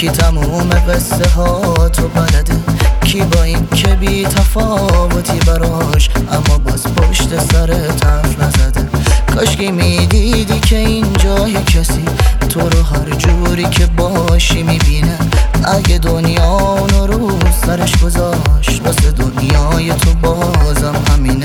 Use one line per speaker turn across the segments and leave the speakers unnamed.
کی تموم قصه ها تو بلده، کی با این که بی تفاوتی براش اما باز پشت سرت حرف نزده. کاشکی میدیدی که این جای کسی تو رو هر جوری که باشی میبینه. اگه دنیا اونو رو سرش گذاشت واسه دنیای تو بازم همینه.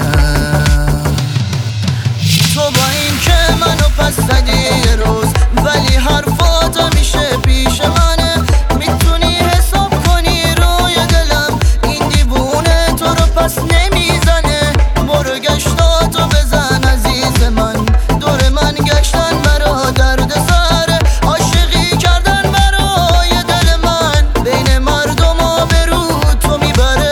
تو با این که منو پس زدی یه روز، ولی حرفات همیشه پیش منه. میتونی حساب کنی روی دلم، این دیوونه تو رو پس نمیزنه. برو گشتاتو بزن عزیز من، دور من گشتن برا درد سره. عاشقی کردن برای دل من، بین مردم آبرو تو میبره.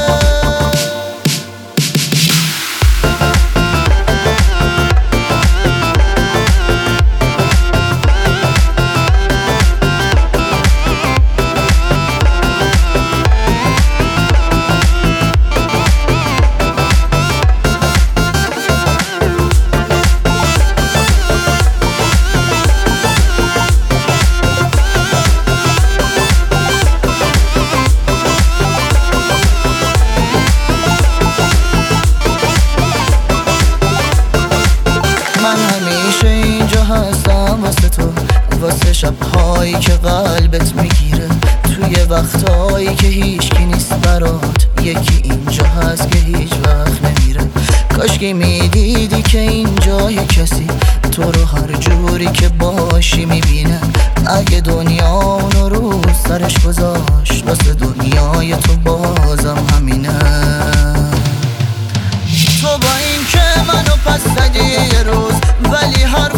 من همیشه اینجا هستم واسه تو، واسه شبهایی که قلبت میگیره، توی وقتهایی که هیچکی نیست برات. یکی اینجا هست که هیچ وقت نمیره. کاشکی میدیدی که این جای کسی تو رو هر جوری که باشی میبینه. اگه دنیا اونو رو سرش گذاشت واسه دنیای تو بازم همینه. تو با این که منو پس زدی یه روز، ولی حرف